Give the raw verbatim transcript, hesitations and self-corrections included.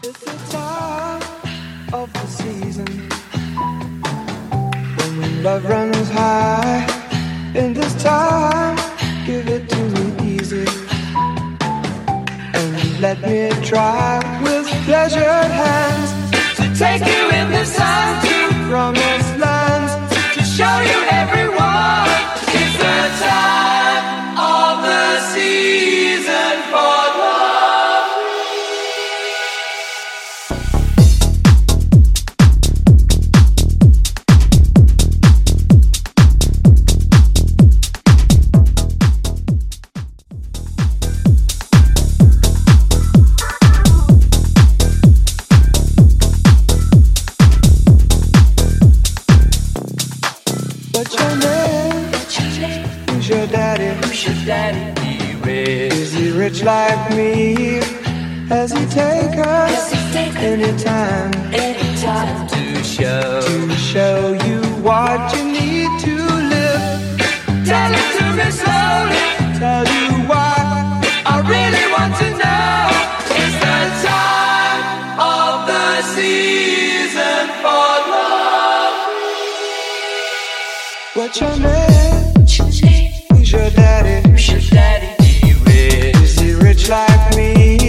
It's the time of the season when love runs high. In this time, give it to me easy and let me try with pleasured hands to take you in the sun to promised lands, to show you everyone. It's the time of the season for love. What's your name? Who's your daddy? Who's your daddy? He Is he rich like me? Has he take us anytime? Anytime to show to show you what you need to live. Tell it to me slowly. Tell you why I really want to know. It's the time of the season for love. What's your name? Who's your daddy? Who's your daddy? He rich. Is he rich like me?